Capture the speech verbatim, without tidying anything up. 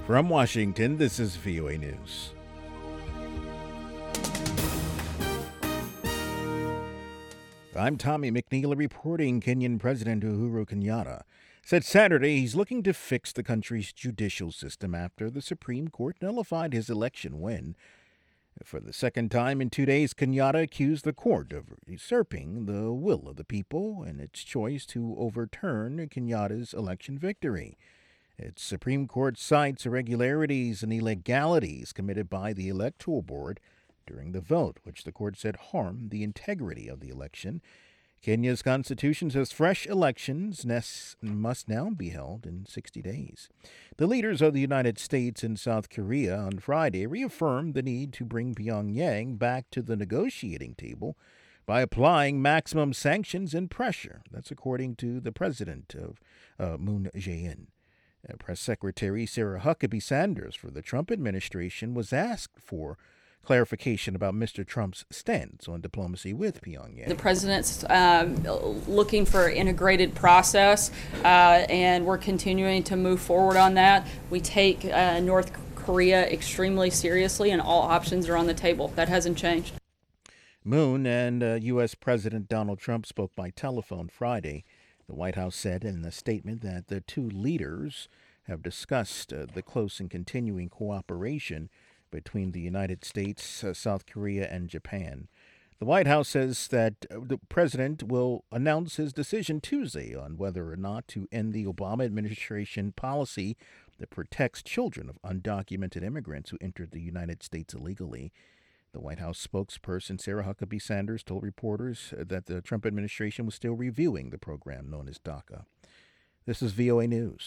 From Washington, this is V O A News. I'm Tommy McNeil reporting. Kenyan President Uhuru Kenyatta said Saturday he's looking to fix the country's judicial system after the Supreme Court nullified his election win. For the second time in two days, Kenyatta accused the court of usurping the will of the people in its choice to overturn Kenyatta's election victory. Its Supreme Court cites irregularities and illegalities committed by the Electoral Board during the vote, which the court said harmed the integrity of the election. Kenya's constitution says fresh elections must now be held in sixty days. The leaders of the United States and South Korea on Friday reaffirmed the need to bring Pyongyang back to the negotiating table by applying maximum sanctions and pressure. That's according to the president of uh, Moon Jae-in. Uh, Press Secretary Sarah Huckabee Sanders for the Trump administration was asked for clarification about Mister Trump's stance on diplomacy with Pyongyang. The president's um, looking for an integrated process, uh, and we're continuing to move forward on that. We take uh, North Korea extremely seriously, and all options are on the table. That hasn't changed. Moon and uh, U S. President Donald Trump spoke by telephone Friday. The White House said in a statement that the two leaders have discussed uh, the close and continuing cooperation between the United States, uh, South Korea, and Japan. The White House says that uh, the president will announce his decision Tuesday on whether or not to end the Obama administration policy that protects children of undocumented immigrants who entered the United States illegally. The White House spokesperson Sarah Huckabee Sanders told reporters that the Trump administration was still reviewing the program known as DACA. This is V O A News.